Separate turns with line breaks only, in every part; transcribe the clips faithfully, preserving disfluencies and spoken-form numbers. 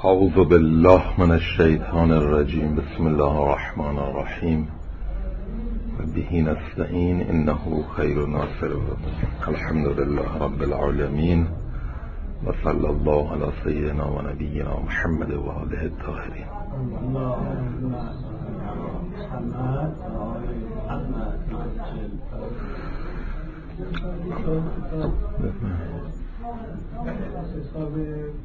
اعوذ بالله من الشیطان الرجیم. بسم الله الرحمن الرحیم و به نستعین انه خیر ناصر. الحمد لله رب العالمین و صلی الله علی سیدنا و نبینا محمد و آله الطاهرین.
استصحاب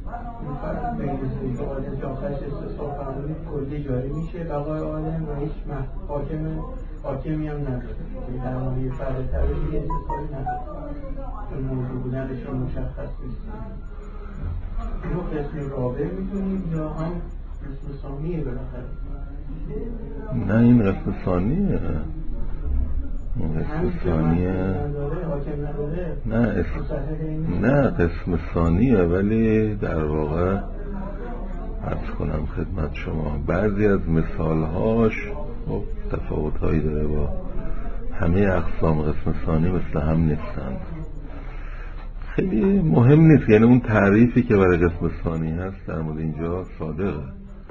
بین آدم که آخرش استصحاب فرمونی کلی جاری میشه بقای آدم و هیچ حاکم حاکمی هم نداره. در مورد فرد تبعی دیگه استصحابی نداره چون موضوع بودنشون مشخص نیست. اینو قسم رابع میدونیم یا هم قسم ثانیه بالاخره؟
نه این قسم ثانیه. این قسم ثانیه نه اسم... نه قسم ثانیه، ولی در واقع عرض کنم خدمت شما بعضی از مثالهاش تفاوت‌هایی داره با همه اقسام قسم ثانی مثل هم نیستند. خیلی مهم نیست، یعنی اون تعریفی که برای قسم ثانی هست در مورد اینجا صادقه.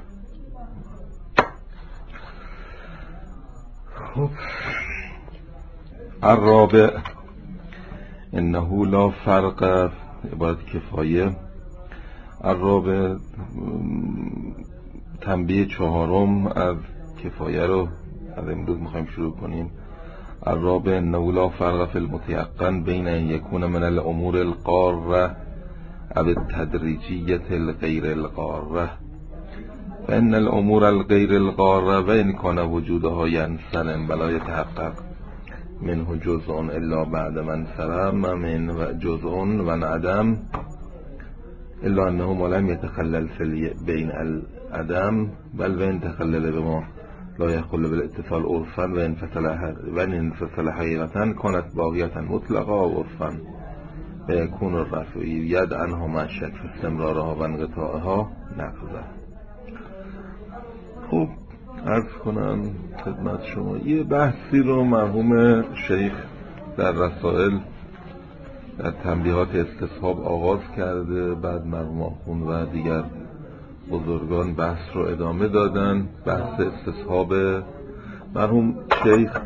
خب الرابع انه لا فرق عبارت کفایه. الرابع تنبیه چهارم از کفایه رو از امروز میخوایم شروع کنیم. الرابع انه لا فرق فی المتيقن بین ان یکون من الامور القاره او التدریجیه الغیر القاره فان الامور الغیر القاره و ان کان وجودها ینسلم ولا يتحقق منه جزء الا بعد من سلم من و جزء و عدم الا انه ما لم يتخلل في بين العدم بل وان تخلل بما لا يخل بالاتصال عرفا و انفصل و انفصل حقیقتا كانت باقیتا مطلقا و عرفا و يكون الرفعیت عنها مع الشك في استمرارها و انقطاعها نقضا. خب عرض کنم خدمت شما یه بحثی رو مرحوم شیخ در رسائل در تنبیهات استصحاب آغاز کرده، بعد مرحوم آخوند و دیگر بزرگان بحث رو ادامه دادن. بحث استصحاب مرحوم شیخ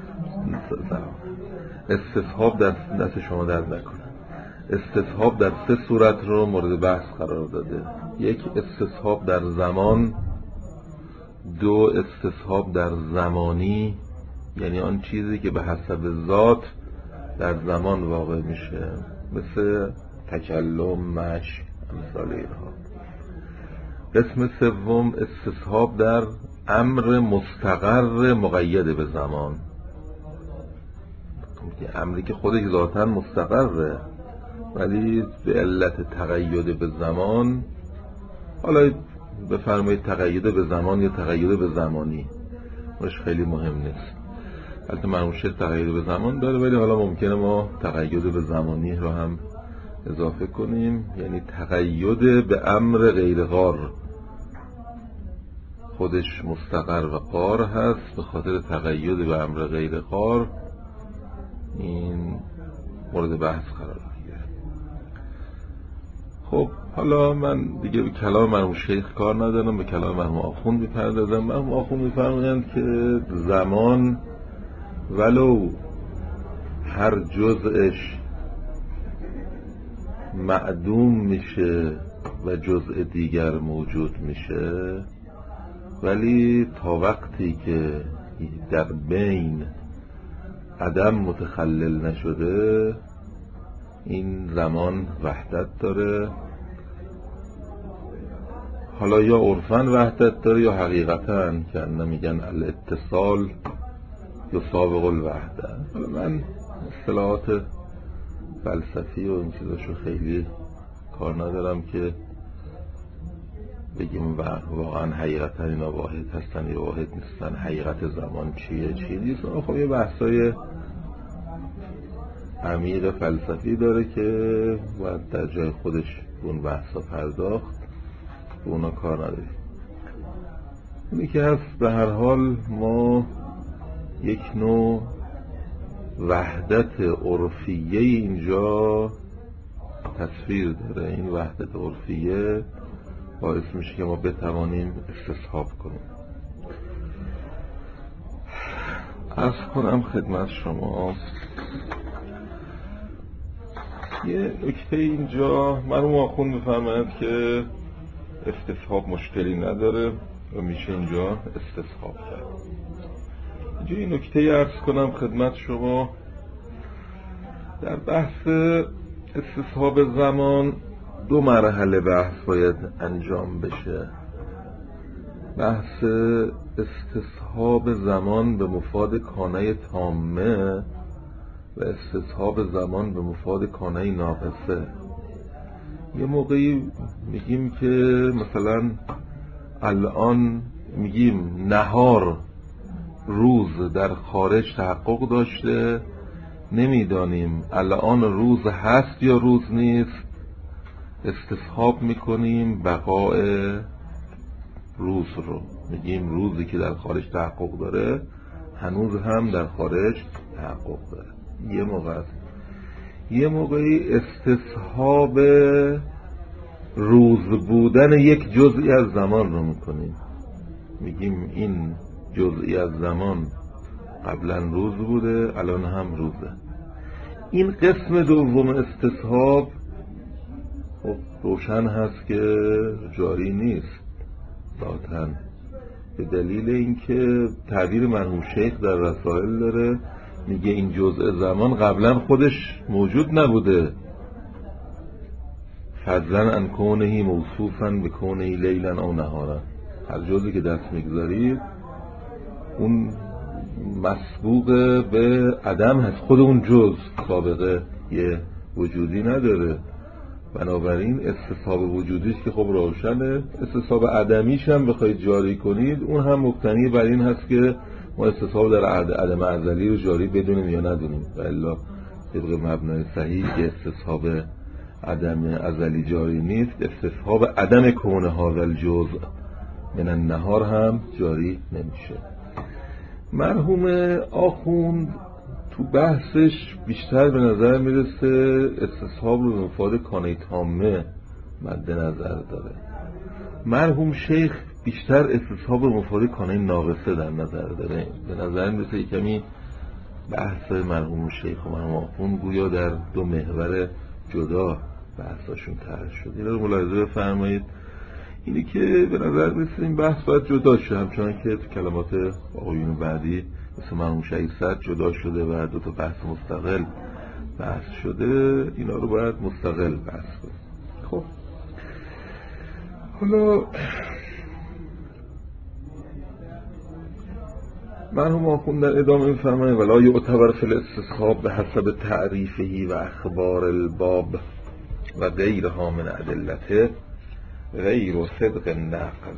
استصحاب در دست شما درد نکنه. استصحاب در سه صورت رو مورد بحث قرار داده. یک استصحاب در زمان، دو استصحاب در زمانی یعنی آن چیزی که به حسب ذات در زمان واقع میشه مثل تکلم، مشی، امثال اینها. قسم سوم استصحاب در امر مستقر مقید به زمان، امری که خودش ذاتاً مستقره ولی به علت تقید به زمان، حالا بفرمایید تقید به زمان یا تقید به زمانی مش خیلی مهم نیست. البته مرموشه تقید به زمان داره ولی حالا ممکنه ما تقید به زمانی رو هم اضافه کنیم، یعنی تقید به امر غیر قار، خودش مستقر و قار هست، به خاطر تقید به امر غیر قار این مورد بحث قرار میگیره. خب حالا من دیگه به کلام مرحوم شیخ کار ندارم، به کلام مرحوم آخوند میپردازم. مرحوم آخوند میفرمایند که زمان ولو هر جزءش معدوم میشه و جزء دیگر موجود میشه، ولی تا وقتی که در بین عدم متخلل نشده این زمان وحدت داره. حالا یا عرفاً وحدت داره یا حقیقتاً که نمیگن الاتصال یسابق الوحده. حالا من اصطلاحات فلسفی و این چیزاشو خیلی کار ندارم که بگیم واقعاً حقیقتاً اینا واحد هستن یا واحد نیستن، حقیقت زمان چیه چیه نیست. خب یه بحثای عمیق فلسفی داره که باید در جای خودش اون بحثا پرداخت، به اونا کار نداریم. اینی که هست به هر حال ما یک نوع وحدت عرفیه اینجا تصویر داره. این وحدت عرفیه باعث میشه که ما بتوانیم استصحاب کنیم. عرض کنم خدمت شما یه نکته اینجا، مرحوم آخوند میفرمایند که استصحاب مشکلی نداره و میشه اینجا استصحاب کرد. اینجا این نکته عرض کنم خدمت شما، در بحث استصحاب زمان دو مرحله بحث باید انجام بشه. بحث استصحاب زمان به مفاد کانه تامه و استصحاب زمان به مفاد کانه ناقصه. یه موقعی میگیم که مثلا الان میگیم نهار روز در خارج تحقق داشته، نمیدانیم الان روز هست یا روز نیست، استصحاب میکنیم بقاء روز رو، میگیم روزی که در خارج تحقق داره هنوز هم در خارج تحقق داره. یه موقع است. یه موقعی استصحاب روز بودن یک جزئی از زمان رو میکنیم، میگیم این جزئی از زمان قبلا روز بوده الان هم روزه. این قسم دوم استصحاب خب روشن هست که جاری نیست ذاتاً، به دلیل اینکه تعبیر مرحوم شیخ در رسائل داره، میگه این جزء زمان قبلا خودش موجود نبوده، فضلا ان کونهی موصوفا به کونهی لیلا او نهارا، هر جزئی که دست میگذارید اون مسبوق به عدم هست، خود اون جزء سابقه یه وجودی نداره، بنابراین استصحاب وجودیش که خب روشنه، استصحاب عدمیش هم بخواید جاری کنید اون هم مبتنی بر این هست که ما استصحاب در عدم ازلی رو جاری بدونیم یا ندونیم، و الا طبق مبنای صحیح که استصحاب عدم ازلی جاری نیست، استصحاب عدم کونه ها و الجزء من النهار هم جاری نمیشه. مرحوم آخوند تو بحثش بیشتر به نظر میرسه استصحاب رو به مفاد کانه تامه مد نظر داره، مرحوم شیخ بیشتر استصحاب به مفاد کانه ناقصه در نظر داره. به نظر میرسه کمی بحث مرحوم شیخ و مرحوم آخوند گویا در دو محور جدا بحثاشون طرح شد. این رو ملاحظه بفرمایید، اینی که به نظر میرسه این بحث باید جدا شه، همچنان که تو کلمات آقایون بعدی مثل مرحوم شهید صدر جدا شده و دو تا بحث مستقل بحث شده، اینا رو باید مستقل بحث کنیم. خب حالا مرحوم آخوند در ادامه می‌فرمایند ولا یعتبر فی الاستصحاب به حسب تعریفه و اخبار الباب و غیرها من ادلته غیر و صدق نقض.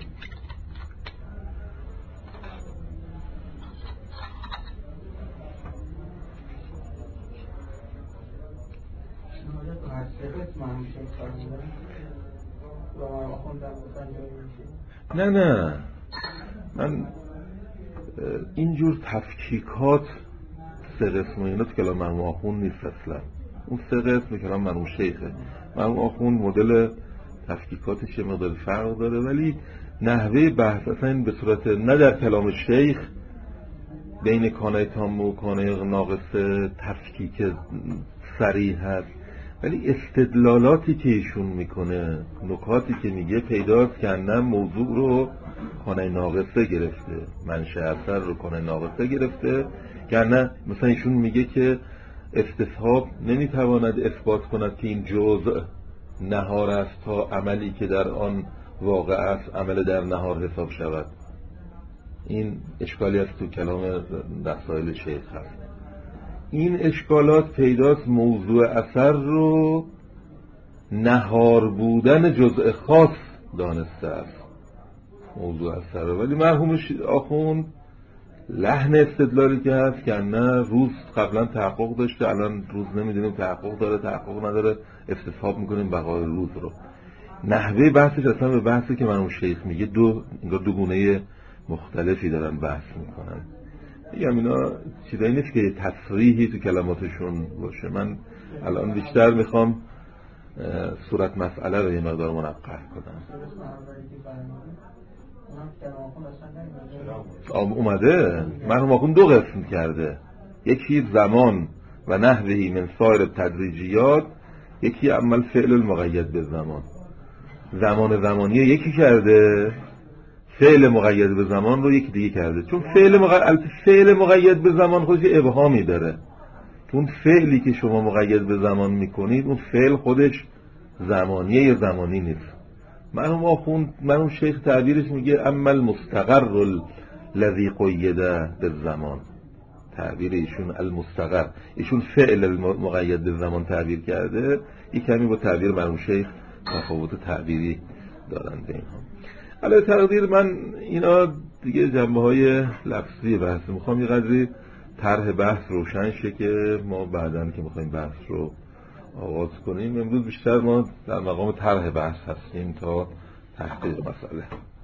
نه نه من اینجور تفکیکات سه قسم اینا تو کلام مرحوم آخوند نیست اصلا، اون سه قسم کلام مرحوم شیخه. مرحوم آخوند مدل تفکیکاتش یه مقدار فرق داره، ولی نحوه بحث اصلا این به صورت نه در کلام شیخ بین کانه تام و کانه ناقصه تفکیک صریح هست، ولی استدلالاتی که ایشون میکنه، نکاتی که میگه پیداست که نه موضوع رو کانه ناقصه گرفته، منشأ اثر رو کانه ناقصه گرفته، که نه مثلا ایشون میگه که استصحاب نمیتواند اثبات کند که این جزء نهار است تا عملی که در آن واقع است عمل در نهار حساب شود. این اشکالی است تو کلام رسائل شیخ هست. این اشکالات پیداست موضوع اثر رو نهار بودن جزء خاص دانسته است موضوع اثر رو، ولی مرحوم آخوند لحن استدلالی که هست که نه روز قبلا تحقق داشته الان روز نمیدونیم تحقق داره تحقق نداره، استصحاب میکنیم بقای روز رو. نحوه بحثش اصلا به بحثی که مرحوم شیخ میگه دو انگار دو گونه مختلفی دارن بحث میکنن. میگم اینا چیزایی نیست که تصریحی تو کلماتشون باشه. من الان بیشتر میخوام صورت مسئله رو یه مقدار منقح کنم. اومده مرحوم آخوند دو قسم کرده، یکی زمان و نحوهی من سایر تدریجیات، یکی عمل فعل المقید به زمان. زمان زمانی یکی کرده، فعل مقید به زمان رو یکی دیگه کرده. چون فعل مقید فعل مقید به زمان خودش ابهامی داره. اون فعلی که شما مقید به زمان میکنید اون فعل خودش زمانیه یا زمانی نیست. مرحوم آخوند مرحوم شیخ تعبیرش میگه اما المستقر الذی قید بالزمان. تعبیر ایشون المستقر، ایشون فعل مقید به زمان تعبیر کرده، یک کمی با تعبیر مرحوم شیخ تفاوت تعبیری دارند اینها. علی تقدیر من اینا دیگه جنبه های لفظی بحث میخوام یه قدری طرح بحث روشن شه که ما بعداً که میخوایم بحث رو آغاز کنیم، امروز بیشتر ما در مقام طرح بحث هستیم تا تحقیق مسئله.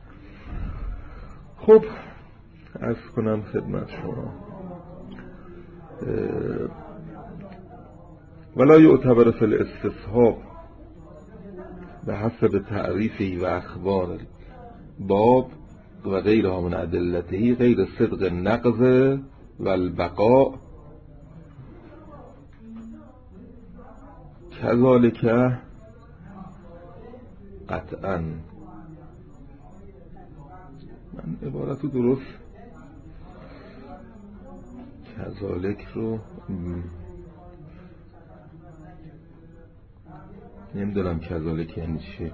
خب عرض کنم خدمت شما ولا یعتبر فی الاستصحاب به حسب تعریفی و اخبار باب و غیرها من ادلته غیر صدق النقض و البقاء کذالک قطعا. من عبارت درست کذالک رو نمیدونم کذالک یعنی چی.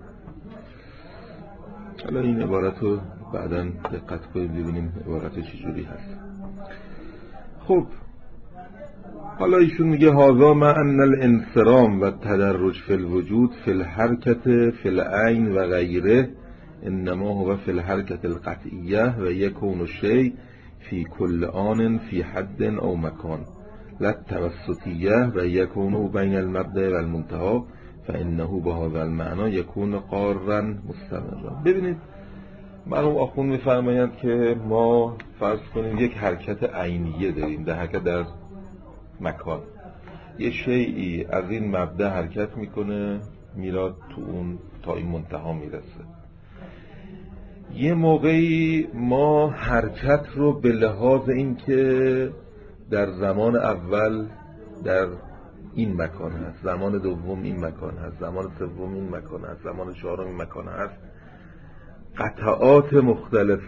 حالا این عبارت رو بعداً دقت کنیم ببینیم عبارت چجوری هست. خب حالا ایشون میگه هذا مع ان الانصرام و تدرج فی الوجود فی الحرکت فی العین و غیره انما هو فی الحرکت القطعیه و یکون الشیء فی کل آن فی حد او مکان لا التوسطیه و یکون بین المبدأ و المنتهى فانه بهذا المعنى یکون قارا مستمرا. ببینید مرحوم آخوند میفرمایند که ما فرض کنیم یک حرکت عینیه داریم، در حرکت در مکان، یه شیئی از این مبدأ حرکت میکنه میراد تو اون تا این منتها میرسه. یه موقعی ما حرکت رو به لحاظ این که در زمان اول در این مکان هست، زمان دوم این مکان هست، زمان سوم این مکان هست، زمان چهارم این مکان هست، قطعات مختلف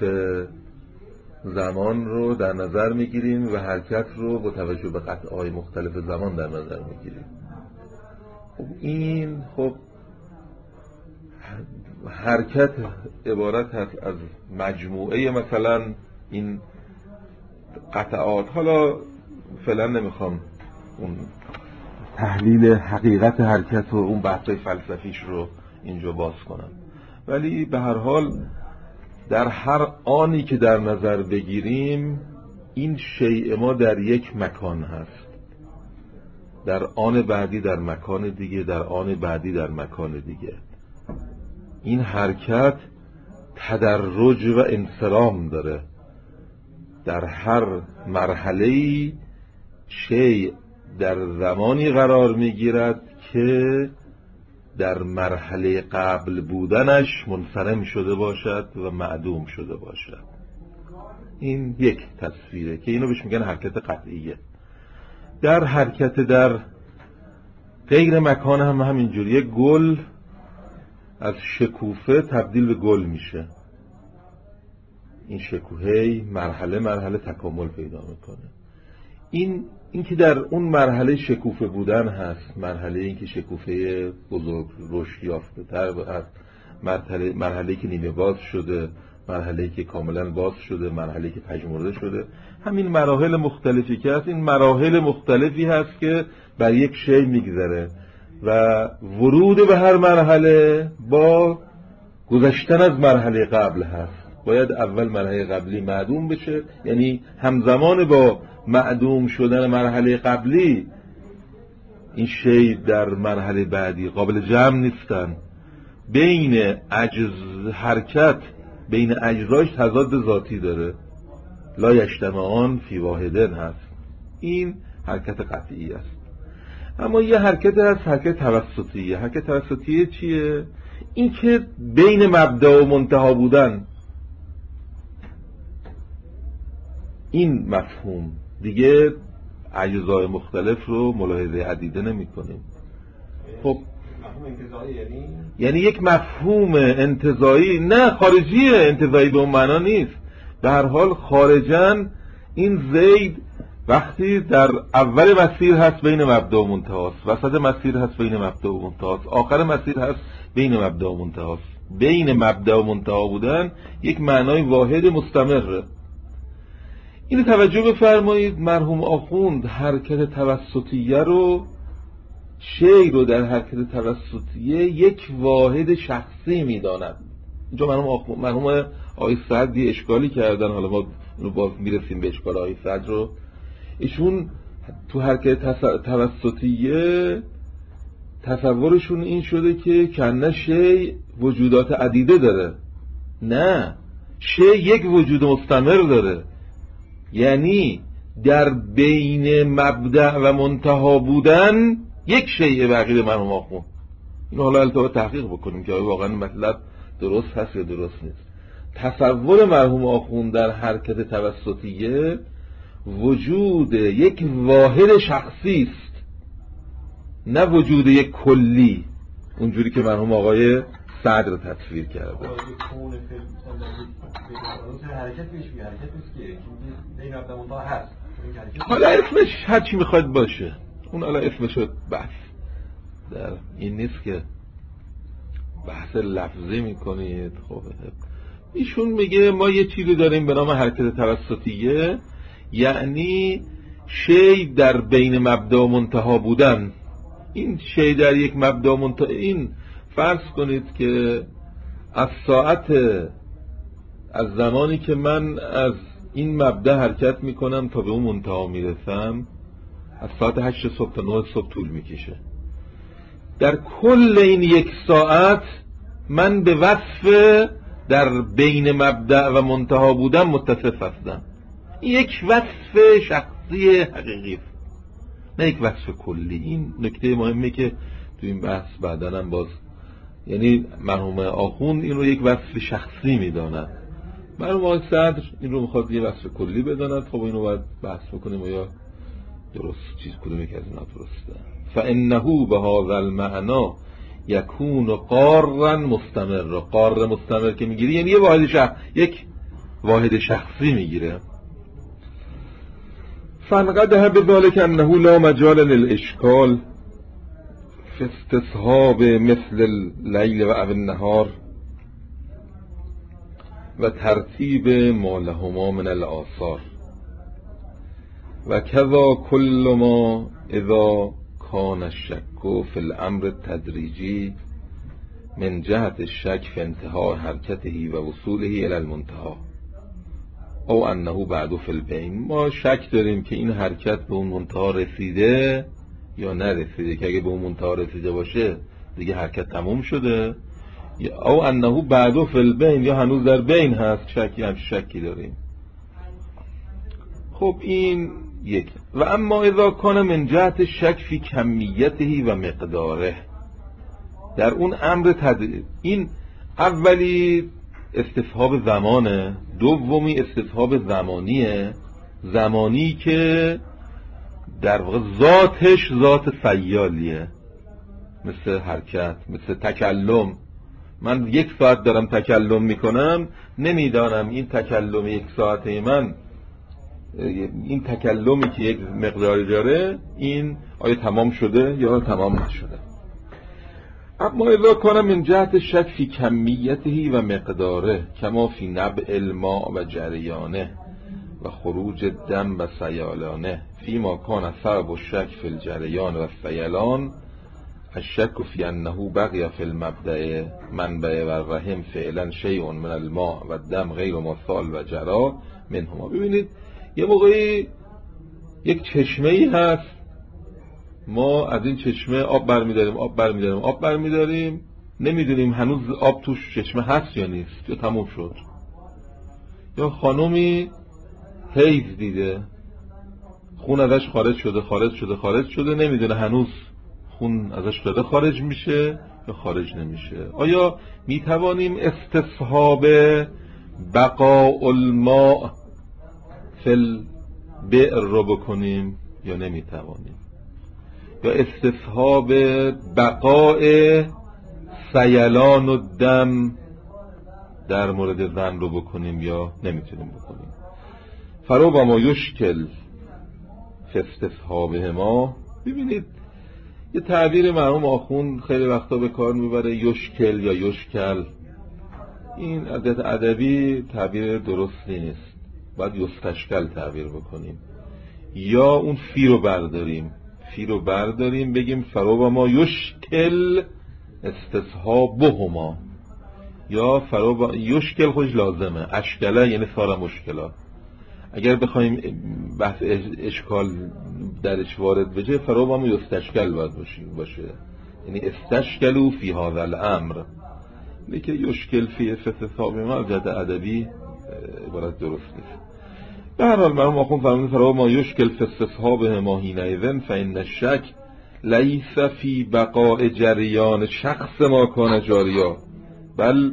زمان رو در نظر میگیریم و حرکت رو با توجه به قطعات مختلف زمان در نظر میگیریم. خب این خب حرکت عبارت هست از مجموعه مثلا این قطعات. حالا فعلا نمیخوام اون تحلیل حقیقت حرکت و اون بحث فلسفیش رو اینجا باز کنم، ولی به هر حال در هر آنی که در نظر بگیریم این شیء ما در یک مکان هست، در آن بعدی در مکان دیگه، در آن بعدی در مکان دیگه. این حرکت تدرج و انصرام داره، در هر مرحله‌ای شیء در زمانی قرار میگیرد که در مرحله قبل بودنش منصرم شده باشد و معدوم شده باشد. این یک تصویره که اینو بهش میگن حرکت قطعیه. در حرکت در غیر مکان هم همینجوریه. گل از شکوفه تبدیل به گل میشه، این شکوفه مرحله مرحله تکامل پیدا میکنه. این این که در اون مرحله شکوفه بودن هست، مرحله این که شکوفه بزرگ رشد یافته تر هست، مرحله مرحله که نیمه باز شده، مرحله که کاملا باز شده، مرحله که پژمرده شده. همین مراحل مختلفی که هست، این مراحل مختلفی هست که بر یک شی میگذره و ورود به هر مرحله با گذشتن از مرحله قبل هست. باید اول مرحله قبلی معدوم بشه، یعنی همزمان با معدوم شدن مرحله قبلی این شی در مرحله بعدی قابل جمع نیستن. بین اجز حرکت بین اجزاش تضاد ذاتی داره، لا یجتمعان فی واحدن هست. این حرکت قطعی است. اما یه حرکت هست، حرکت توسطیه. حرکت توسطیه چیه؟ این که بین مبدا و منتها بودن. این مفهوم دیگه اجزای مختلف رو ملاحظه عدیده نمی کنیم. خب
مفهوم انتزاعی یعنی
یعنی یک مفهوم انتزاعی، نه خارجیه، انتزاعی به اون معنا نیست. به هر حال خارجاً این زید وقتی در اول مسیر هست بین مبدا و منتهاست، وسط مسیر هست بین مبدا و منتهاست، آخر مسیر هست بین مبدا و منتهاست. بین مبدا و منتها بودن یک معنای واحد مستمره. اینو توجه بفرمایید. مرحوم آخوند حرکت توسطیه رو، شی رو در حرکت توسطیه یک واحد شخصی میداند. اینجا مرحوم آخوند، مرحوم آقای سعد یه اشکالی کردن، حالا ما رو باز میرسیم به اشکال آقای سعد رو. ایشون تو حرکت توسطیه تصورشون این شده که کنه شی وجودات عدیده داره. نه، شی یک وجود مستمر داره. یعنی در بین مبدأ و منتها بودن یک شیء بقیه مرحوم آخوند. این حالا البته تحقیق بکنیم که آیا واقعا مطلب درست هست یا درست نیست. تصور مرحوم آخوند در حرکت توسطیه وجود یک واحد شخصی است، نه وجود یک کلی، اونجوری که مرحوم آقای سعد رو تصویر کرده.
حرکت پیش می حرکت نیست که بین مبدا و منتها هست.
حالا اسمش هر چی میخواد باشه، اون حالا اسمش بحث در این نیست که بحث لفظی میکنید. خب ایشون میگه ما یه چیزی داریم به نام حرکت توسطیه، یعنی شی در بین مبدا و منتها بودن. این شی در یک مبدا و منتها، این فرض کنید که از ساعت از زمانی که من از این مبدا حرکت میکنم تا به اون منتها میرسم از ساعت هشت صبح تا نه صبح طول میکشه. در کل این یک ساعت من به وصف در بین مبدا و منتها بودن متصف هستم. یک وصف شخصی حقیقی، نه یک وصف کلی. این نکته مهمه که تو این بحث بعداً هم باز، یعنی مرحوم آخوند این رو یک وصف شخصی میداند، مرحوم آقای صدر این رو میخواد یه وصف کلی بداند. خب اینو باید بحث بکنیم و یا درست چیز کدوم یک از اینا درسته. فانه به هذا المعنى یکون قارا مستمر. قار مستمر که میگیری یعنی یه واحد شخص، یک واحد شخصی میگیره. فانقده بذلك انه لا مجال للاشکال فی استصحاب مثل اللیل و او النهار و ترتیب ما لهما من الآثار و کذا کل ما اذا کان الشک فی الامر التدریجی من جهت الشک فی انتهای حرکته و وصوله الى المنتها او انه بعد فی البین. ما شک داریم که این حرکت به اون منتها رسیده یا نرسیده، که اگه به اون منتها رسیده باشه دیگه حرکت تموم شده، او انه بعد فی البین، یا هنوز در بین هست، شکی هم شکی داریم. خب این یک. و اما اذا کان من جهت شک فی کمیته و مقداره، در اون امر تدریج، این اولی استصحاب زمانه، دومی استصحاب زمانیه، زمانی که در واقع ذاتش ذات سیالیه، مثل حرکت، مثل تکلم. من یک ساعت دارم تکلم میکنم، نمیدانم این تکلم یک ساعته من، این تکلمی که یک مقداری داره، این آیا تمام شده یا تمام نشده. اما اذا کان من جهت شک فی کمیته و مقداره کما فی نبع الماء و جریانه و خروج دم و سیالانه فیما کان سبب الشک فی الجریان و السیلان الشک فی انه بقی فی المبدأ منبع و الرحم فعلا شیء من الماء و الدم غیر ما سال و جرا منهما. ببینید یه موقعی یک چشمه‌ای هست، ما از این چشمه آب برمیداریم آب برمیداریم آب برمیداریم نمیدونیم هنوز آب توش چشمه هست یا نیست، یا تموم شد. یا خانومی حیض دیده، خون ازش خارج شده خارج شده خارج شده، نمیدونه هنوز خون ازش داره خارج میشه یا خارج نمیشه. آیا میتوانیم استصحاب بقاء الماء فی البئر رو بکنیم یا نمیتوانیم؟ یا استصحاب بقاء سیلان و دم در مورد زن رو بکنیم یا نمیتونیم بکنیم؟ فرو با ما یشکل فی استصحابه ما. ببینید یه تعبیر مرحوم آخوند خیلی وقتا به کار میبره، یشکل یا یشکل. این عادت ادبی تعبیر درستی نیست، باید یستشکل تعبیر بکنیم، یا اون فی رو برداریم فی رو برداریم بگیم فرو با ما یشکل استصحابهما، یا فرو با یشکل خودش لازمه، اشکله یعنی سارا مشکلات. اگر بخوایم بحث اشکال درش وارد بشه فرو با ما یستشکل باید باشه، یعنی استشکلو فی هذا الامر. لیکن یشکل فی استصحاب ما از جهت ادبی عبارت درست نیست. به هر حال مرحوم آخوند فرمودن فرو ما یشکل فی استصحابه ما حینئذ فإن الشک لیس فی بقاء جریان شخص ما کان جاریا بل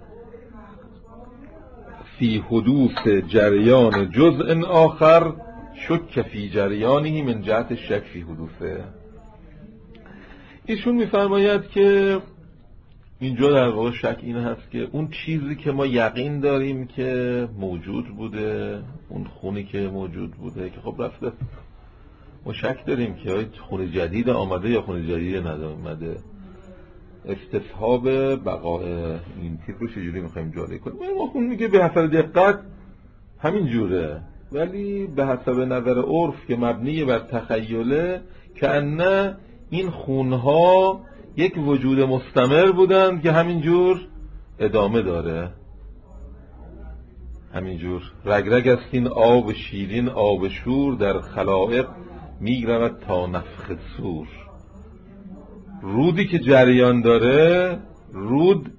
فی حدوث جریان جزء آخر شک فی جریانه من جهت شک فی حدوثه. ایشون میفرماید که اینجا در واقع شک این هست که اون چیزی که ما یقین داریم که موجود بوده، اون خونی که موجود بوده که خب رفته، ما شک داریم که خون جدید آمده یا خون جدید ندامده. استصحاب بقاء این تیپ رو چجوری میخوایم جاری کنیم؟ ما خون میگه به حسب دقت همین جوره، ولی به حسب نظر عرف که مبنی بر تخیله که انه این خونها یک وجود مستمر بودند که همینجور ادامه داره، همینجور رگرگ است این آب شیرین آب شور در خلائق میگرود تا نفخ صور. رودی که جریان داره، رود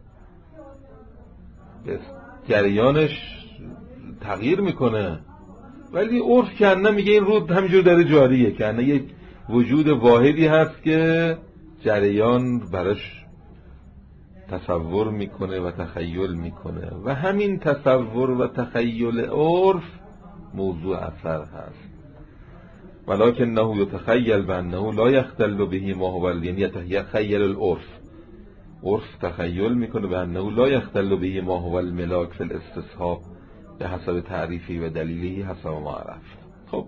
جریانش تغییر میکنه، ولی عرف کنه میگه این رود همینجور داره جاریه، کنه یک وجود واحدی هست که جریان براش تصور میکنه و تخیل میکنه و همین تصور و تخیل عرف موضوع اثر هست. ولکنه یتخیل بانه لا یختل به ما هو، یعنی یتخیل العرف، عرف تخیل میکنه بانه لا یختل به ما هو الملاک فی الاستصحاب به حسب تعریفی و دلیلی حسب ما عرفت. خب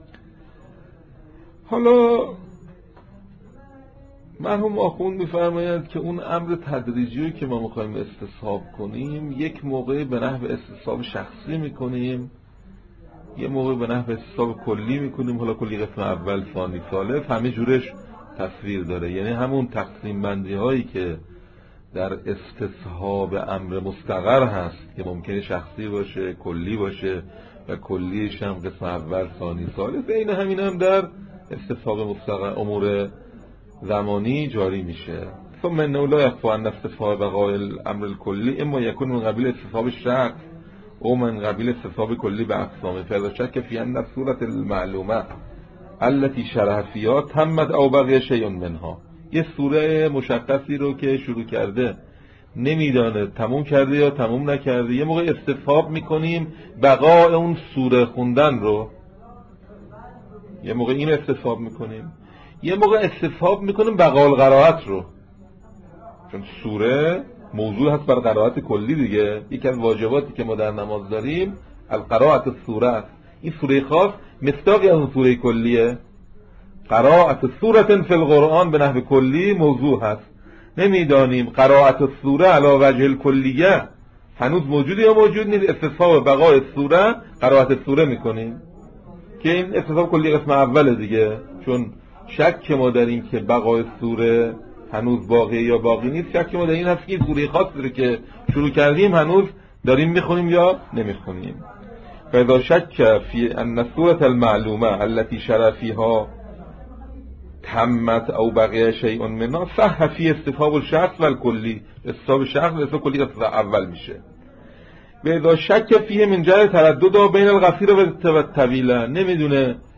حالا مرحوم آخوند میفرماید که اون امر تدریجی که ما میخوایم استصحاب کنیم یک موقع به نحو استصحاب شخصی میکنیم، یه موقع به نحو استصحاب کلی میکنیم. حالا کلی قسم اول ثانی ثالث همه جورش تصویر داره، یعنی همون تقسیم بندی هایی که در استصحاب امر مستقر هست که ممکنه شخصی باشه کلی باشه و کلیش هم قسم اول ثانی ثالث، این همین هم در استصحاب مستقر امور زمانی جاری میشه. ثم انه لا يخفى ان استصحاب بقاء الامر الكلي اما يكون من قبيل استصحاب الشرط او من قبیل استصحاب کلی به اقسام. فلا شک فی ان الصورة المعلومه التي شرع فيها تمت او بقي شيء منها. یه سوره مشخصی رو که شروع کرده نمیدانه تموم کرده یا تموم نکرده، یه موقع استصحاب میکنیم بقاء اون سوره خوندن رو، یه موقع این استصحاب میکنیم، یه موقع استصحاب میکنیم بقاء القرائت رو، چون سوره موضوع هست بر قرائت کلی دیگه. یکی از واجباتی که ما در نماز داریم القرائت السوره است. این سوره خاص مصداقی از سوره کلیه. قرائت سوره فی القرآن به نحو کلی موضوع هست، نمیدانیم قرائت السوره علی وجه الکلیه هنوز موجوده یا موجود نیست. استصحاب بقاء سوره قرائت السوره میکنیم که این استصحاب کلی قسم اول دیگه، چون شک ما داریم که بقاء سوره هنوز باقی یا باقی نیست. شک ما در این هست که سوره خاصی رو که شروع کردیم هنوز داریم میخونیم یا نمیخونیم. فاذا شک فی ان السوره المعلومه التي شرع فيها تمت او بقي شيء منها صح فی استصحاب الشخص و الکلی. استصحاب شخص و استصحاب کلی قسم اول میشه. و اذا شک فیه من جهت تردد بین القصیر و الطویل، نمیدونه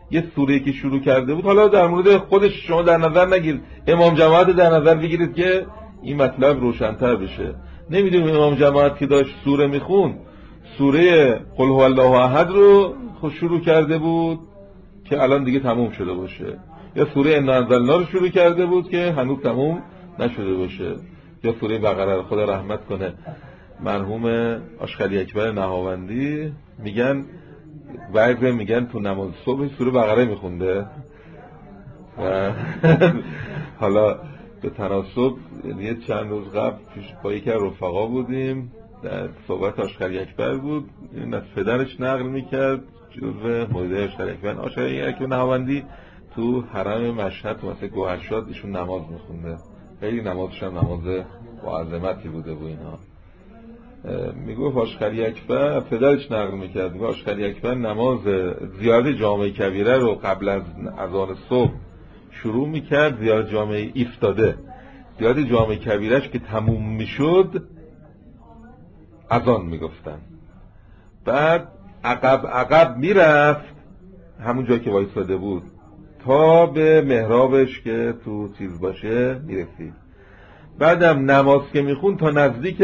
یه سوره که شروع کرده بود، حالا در مورد خودش شما در نظر نگیرید، امام جماعت در نظر بگیرید که این مطلب روشن‌تر بشه. نمیدونیم امام جماعت که داشت سوره میخون، سوره قل هو الله احد رو شروع کرده بود که الان دیگه تموم شده باشه، یا سوره انا انزلنا رو شروع کرده بود که هنوز تموم نشده باشه، یا سوره بقره رو خدا رحمت کنه مرحوم آشقلی اکبر نهاوندی میگن بعضی میگن تو نماز صبح سوره بقره میخونده و حالا به تناسب یه چند روز قبل پیش با یکی از رفقا بودیم، در صحبت آشقلی اکبر بود، این از پدرش نقل میکرد، جزو موعظه آشقلی اکبر آشقلی اکبر نهاوندی تو حرم مشهد تو مثل گوهرشاد ایشون نماز میخونده، خیلی نمازش هم نماز با عظمتی بوده و اینا. میگفت آشقلی اکبر پدرش نقل میکرد، میگفت آشقلی اکبر نماز زیارت جامع کبیره رو قبل از اذان صبح شروع میکرد، زیارت جامع ایستاده، زیارت جامع کبیرش که تموم میشد اذان میگفتن، بعد عقب عقب میرفت همون جایی که وایساده بود تا به محرابش که تو چیز باشه میرسید، بعدم نماز که میخون تا نزدیک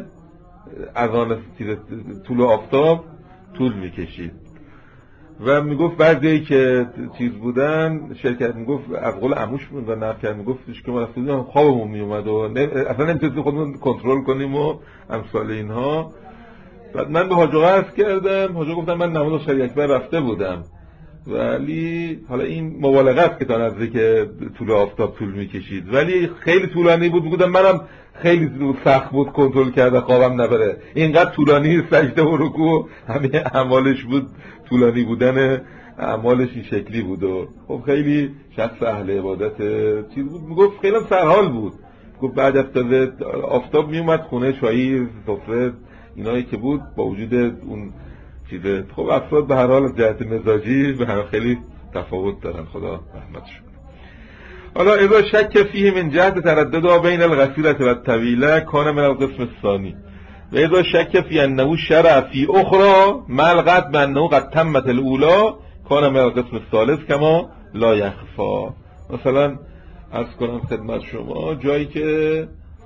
اذان طول آفتاب طول میکشید و میگفت بعضی که چیز بودن شرکت، میگفت از قول عموش بود و نقل کرد، میگفتش که ما رفتیم خوابمون میومد و اصلا نمیتونستیم خودمون کنترل کنیم و امثال اینها. بعد من به حاج آقا عرض کردم، حاج آقا گفتم من نماز آشقلی اکبر رفته بودم، ولی حالا این مبالغه است که تا نزدیک طول آفتاب طول میکشید، ولی خیلی طولانی بود. میگفتم منم خیلی سخت بود کنترل کرده خوابم نبره، اینقدر طولانی سجده و رکوع همه اعمالش بود، طولانی بودن اعمالش این شکلی بود و خب خیلی شخص اهل عبادت چیز بود. میگفت خیلی سرحال بود، گفت بعد از آفتاب میومد خونه چایی سفره اینایی که بود با وجود اون چیزه. خب افراد به هر حال جهت مزاجی به هر خیلی تفاوت دارن، خدا رحمتش کنه. حالا اذا شک فیه من جهت تردد بین القصیرة و الطویلة کان من القسم الثانی و اذا شک فی انه شرع فی اخرى ملغت بانه قد تمت الاولى کان من القسم الثالث کما لا یخفا. مثلا عرض کنم خدمت شما جایی که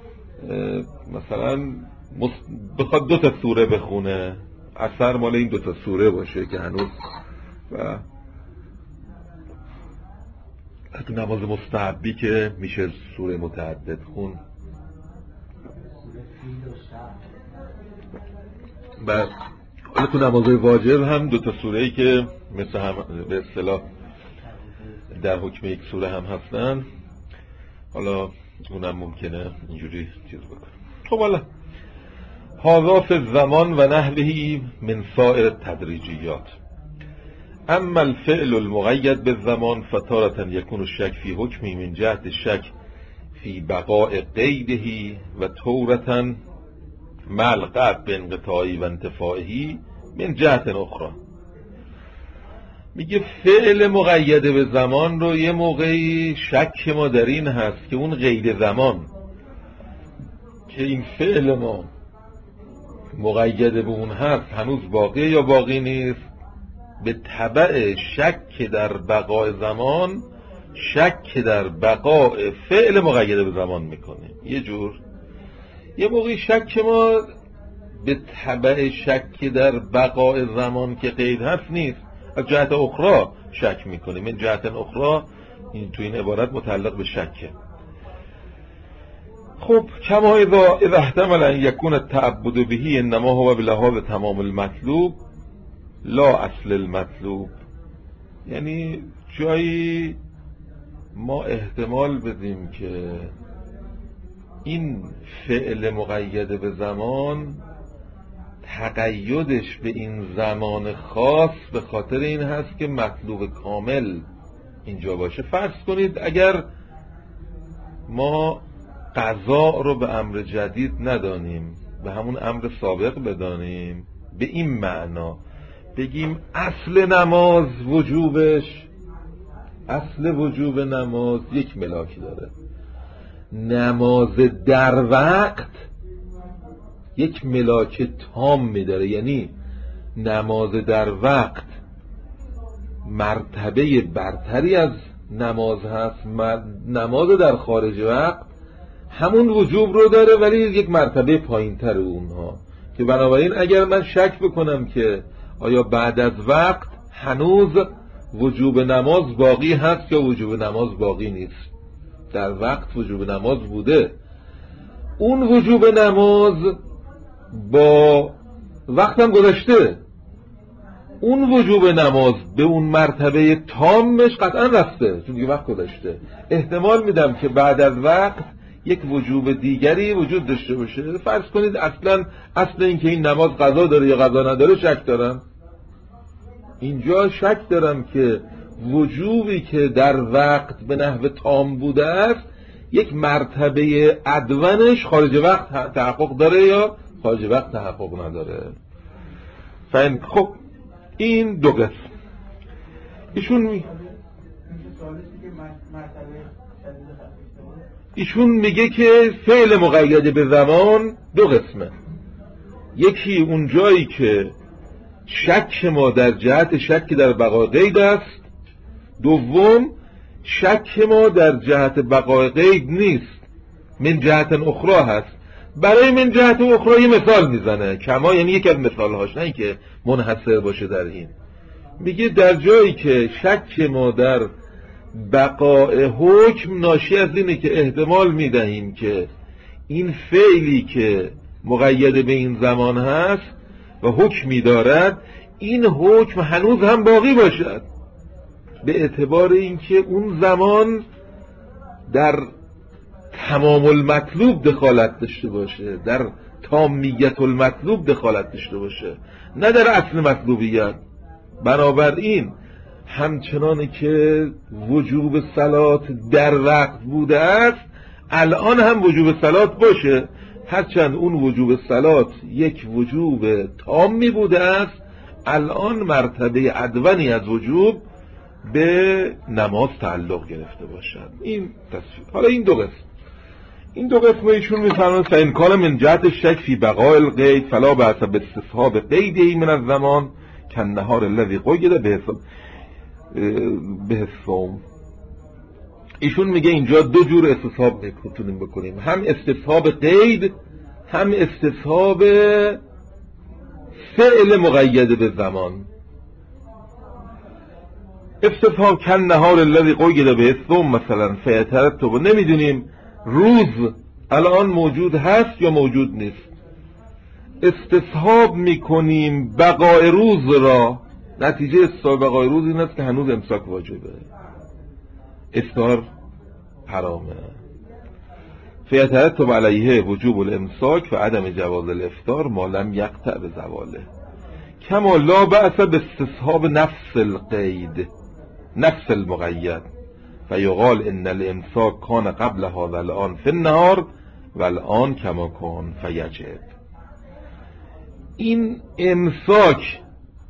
مثلا بخواد دو تا سوره بخونه، اثر مال این دو تا سوره باشه که هنوز و تو نماز مستحبی که میشه سوره متعدد خون، بعد حالا تو نماز واجب هم دو تا سوره‌ای که مثل هم به اصطلاح در حکم یک سوره هم هستن، حالا اونم ممکنه اینجوری چیز بکنه. خب حالا هذا فی الزمان و نحوه من سائر التدریجیات. اما الفعل المقید بالزمان فتارة يكون الشك في حكمه من جهة الشك في بقاء قيده و تورة مع القطع بانقطاعه و انتفاعه من جهة اخرى. میگه فعل مقید به زمان رو یه موقعی شک ما در این هست که اون قید زمان که این فعل ما مقید به اون هست هنوز باقی یا باقی نیست، به تبع شک در بقای زمان شک در بقای فعل مقید به زمان میکنه. یه جور یه موقعی شک ما به تبع شک در بقای زمان که قید هست نیست، از جهت اخرى شک میکنه، من جهت اخرى این تو این عبارت متعلق به شکه. خب کما اذا اذا احتمل ان يكون التعبد به انما هو بلحاظ تمام المطلوب لا اصل المطلوب، یعنی جایی ما احتمال بدیم که این فعل مقید به زمان تقیدش به این زمان خاص به خاطر این هست که مطلوب کامل اینجا باشه. فرض کنید اگر ما قضا رو به امر جدید ندانیم، به همون امر سابق بدانیم، به این معنا بگیم اصل نماز وجوبش، اصل وجوب نماز یک ملاکی داره، نماز در وقت یک ملاک تام می داره، یعنی نماز در وقت مرتبه برتری از نماز هست. نماز در خارج وقت همون وجوب رو داره ولی یک مرتبه پایین تر اونها، که بنابراین اگر من شک بکنم که آیا بعد از وقت هنوز وجوب نماز باقی هست یا وجوب نماز باقی نیست، در وقت وجوب نماز بوده، اون وجوب نماز با وقتم گذشته، اون وجوب نماز به اون مرتبه تامش قطعا رفته چون دیگه وقت گذشته. احتمال میدم که بعد از وقت یک وجوب دیگری وجود داشته باشه. فرض کنید اصلا اصل این که این نماز قضا داره یا قضا نداره شک دارم، اینجا شک دارم که وجوبی که در وقت به نحو تام بوده است یک مرتبه ادونش خارج وقت تحقق داره یا خارج وقت تحقق نداره. فهم خب این دو قسم. ایشون می... ایشون میگه که فعل مقید به زمان دو قسمه، یکی اون جایی که شک ما در جهت شک در بقای قید است، دوم شک ما در جهت بقای قید نیست، من جهت اخرى هست. برای من جهت اخرى یه مثال میزنه، کما یعنی یک از مثالهاش، نه اینکه منحصر باشه در این. میگه در جایی که شک ما در بقای حکم ناشی از اینه که احتمال میدهیم که این فعلی که مقید به این زمان هست و حکمی دارد این حکم هنوز هم باقی باشد، به اعتبار اینکه اون زمان در تمام المطلوب دخالت داشته باشه، در تامیت المطلوب دخالت داشته باشه، نه در اصل مطلوبیت. بنابراین همچنان که وجوب صلات در وقت بوده است الان هم وجوب صلات باشه، هرچند اون وجوب صلات یک وجوب تامی بوده است الان مرتبه ادونی از وجوب به نماز تعلق گرفته باشد. این تصویر. حالا این دو قسم این دو قسم ایشون میفرمایند فإن کان من جهت الشک فی بقاء القید فلا بأس باستصحاب قیده من الزمان کالنهار الذی قید به به الصوم. ایشون میگه اینجا دو جور استصحاب میتونیم بکنیم، هم استصحاب قید هم استصحاب فعل مقید به زمان. استصحاب کالنهار الذی قید به الصوم مثلا فیترتب، نمیدونیم روز الان موجود هست یا موجود نیست، استصحاب میکنیم بقای روز را، نتیجه استصحاب بقای روز این است که هنوز امساک واجبه، افطار حرامه. فیترتب علیه وجوب الامساک و عدم جواز الافطار ما لم یقطع به زواله کما لا بأس باستصحاب نفس القید نفس المقید فیقال ان الامساک کان قبل هذا الان فی النهار و الان کما کان فیجب. این امساک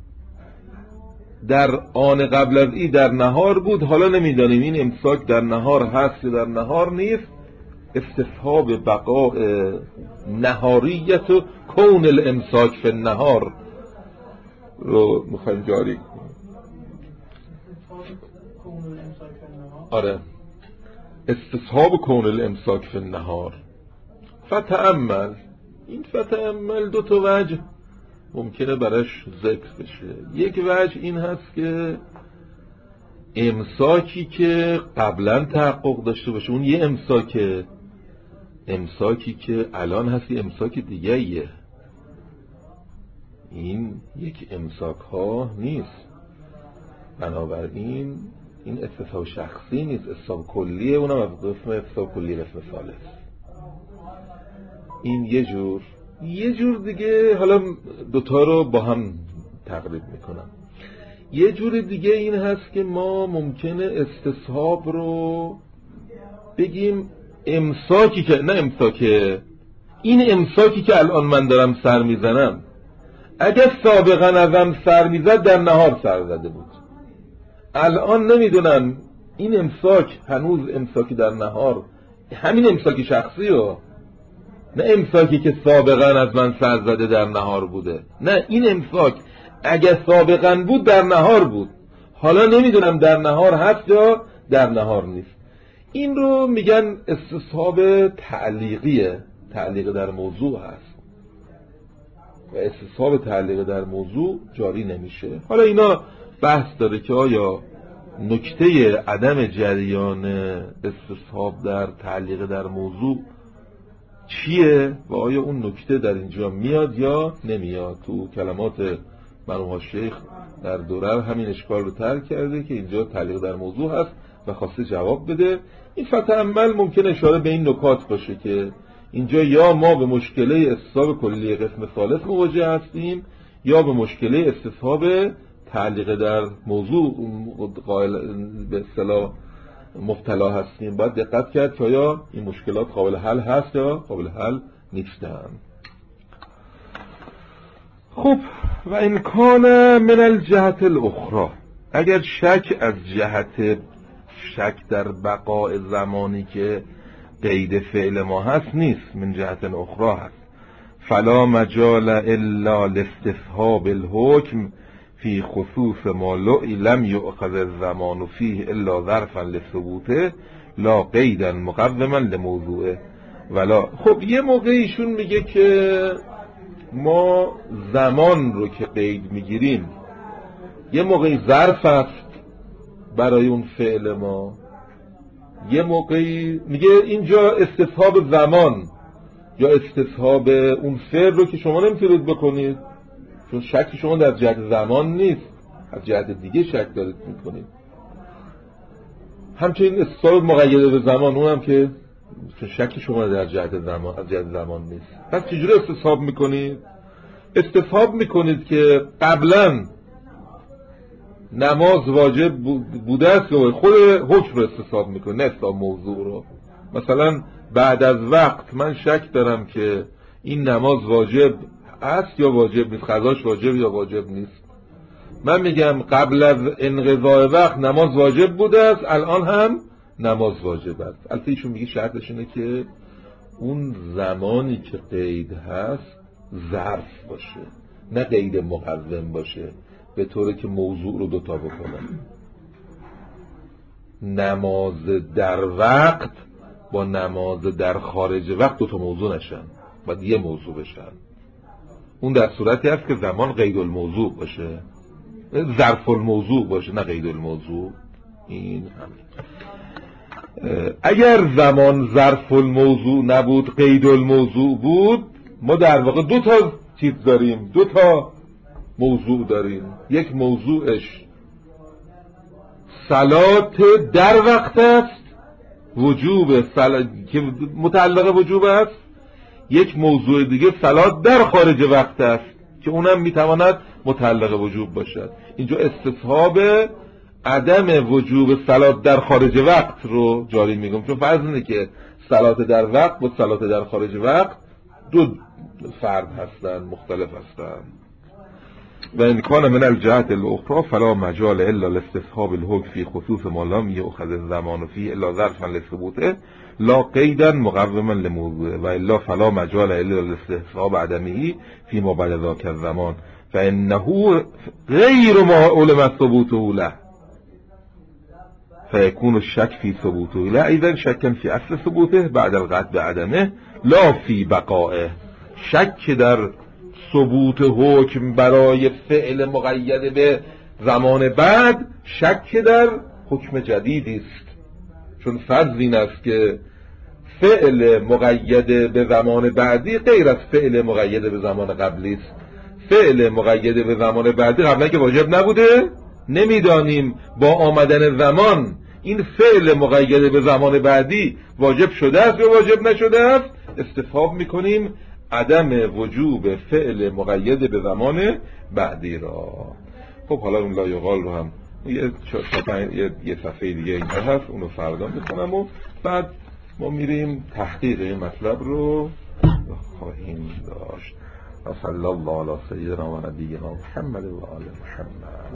در آن قبل از این در نهار بود، حالا نمیدانیم این امساک در نهار هست یا در نهار نیست. استصحاب بقاء نهاریت و کون الامساک فی النهار رو میخوایم جاری کنیم. آره استصحاب کون الامساک فی النهار. فتأمل، این فتأمل دو تا وجه ممکنه براش ذکر بشه. یک وجه این هست که امساکی که قبلا تحقق داشته باشه، اون یه امساکه، امساکی که الان هست یه امساک دیگه ایه، این یک امساک ها نیست. بنابراین این استصحاب شخصی نیست، استصحاب کلیه، اونم از قسم استصحاب کلی قسم ثالث. این یه جور. یه جور دیگه، حالا دوتا رو با هم تقریب میکنم. یه جور دیگه این هست که ما ممکنه استصحاب رو بگیم امساکی که نه امساکه این امساکی که الان من دارم سر میزنم اگر سابقا ازم سر میزد در نهار سر زده بود، الان نمیدونم این امساک هنوز امساکی در نهار، همین امساکی شخصی رو، نه امساکی که سابقا از من سر زده در نهار بوده، نه این امساک اگر سابقا بود در نهار بود، حالا نمیدونم در نهار هست یا در نهار نیست. این رو میگن استصحاب تعلیقیه، تعلیق در موضوع هست و استصحاب تعلیق در موضوع جاری نمیشه. حالا اینا بحث داره که آیا نکته عدم جریان استصحاب در تعلیق در موضوع چیه و آیا اون نکته در اینجا میاد یا نمیاد. تو کلمات مرحوم شیخ در دوره همین اشکال رو طرح کرده که اینجا تعلیق در موضوع هست و خواسته جواب بده. این فتعمل ممکن اشاره به این نکات باشه که اینجا یا ما به مشکله استصحاب کلی قسم ثالث مواجه هستیم یا به مشکله استصحاب تعلیق در موضوع قائل به اصطلاح مبتلا هستیم. باید دقت کرد که آیا این مشکلات قابل حل هست یا قابل حل نیستن. خب و این کان من الجهت الاخرى، اگر شک از جهت شک در بقاء زمانی که قید فعل ما هست نیست، من جهت اخرى هست. فلا مجال الا لاستصحاب الحکم فی خصوص ما لم یؤخذ الزمان فیه الا ظرفا لثبوته لا قیدا مقوما لموضوعه ولا. خب یه موقع ایشون میگه که ما زمان رو که قید میگیریم یه موقعی ظرف است برای اون فعل ما، یه موقعی میگه اینجا استصحاب زمان یا استصحاب اون فعل رو که شما نمیتونید بکنید چون شک شما در جهت زمان نیست، از جهت دیگه شک دارید میکنید. همچنین استصحاب مقیده به زمان، اونم که چون شک شما در جهت زمان از جهت زمان نیست. پس چجوری استصحاب میکنید؟ استصحاب میکنید که قبلا نماز واجب بوده است و خود حکم رو استصحاب میکنید، نه استصحاب موضوع رو. مثلا بعد از وقت من شک دارم که این نماز واجب است یا واجب نیست، قضاش واجب یا واجب نیست. من میگم قبل از انقضاء وقت نماز واجب بوده است، الان هم نماز واجب است. البته ایشون میگه شرطش اینه که اون زمانی که قید هست ظرف باشه، نه قید مقوم باشه به طوری که موضوع رو دوتا بکنه. نماز در وقت با نماز در خارج وقت دوتا موضوع نشن، باید یه موضوع بشن. اون در صورتی هست که زمان قید الموضوع باشه، ظرف الموضوع باشه، نه قید الموضوع. این همین. اگر زمان ظرف الموضوع نبود قید الموضوع بود، ما در واقع دو تا چیز داریم، دو تا موضوع داریم. یک موضوعش صلات در وقت است، وجوب صلات که متعلق وجوب است. یک موضوع دیگه صلات در خارج وقت است که اونم میتواند متعلق وجوب باشد. اینجا استصحاب عدم وجوب صلات در خارج وقت رو جاری میگم، چون فرض اینه که صلات در وقت با صلات در خارج وقت دو فرد هستن، مختلف هستن. و ان کان من الجهت الاخرى فلا مجال الا لاستصحاب الحکم فی خصوص ما لم یؤخذ الزمان فیه الا ظرفا لثبوته لا قیدا مقوما لموضوعه و الا فلا مجال الا لاستصحاب عدمه فی ما بعد ذاک الزمان فانه غیر ما علم ثبوته له فيكون الشك في ثبوته لا اذا شكا في اصل ثبوته بعد القطع بعدمه لا في بقائه. شک در ثبوت حکم برای فعل مقید به زمان بعد شک در حکم جدیدی است، چون فرض این است که فعل مقید به زمان بعدی غیر از فعل مقید به زمان قبلی است. فعل مقید به زمان بعدی قبلا که واجب نبوده، نمیدانیم با آمدن زمان این فعل مقید به زمان بعدی واجب شده است یا واجب نشده است. استفهام میکنیم عدم وجوب فعل مقید به زمان بعدی را. خب حالا اون لا یقال رو هم یه, یه, یه صفحه دیگه این هست، اونو فردا میکنم و بعد ما میریم تحقیق این مطلب رو خواهیم داشت. صلی الله علی سیدنا و نبینا محمد و آل محمد.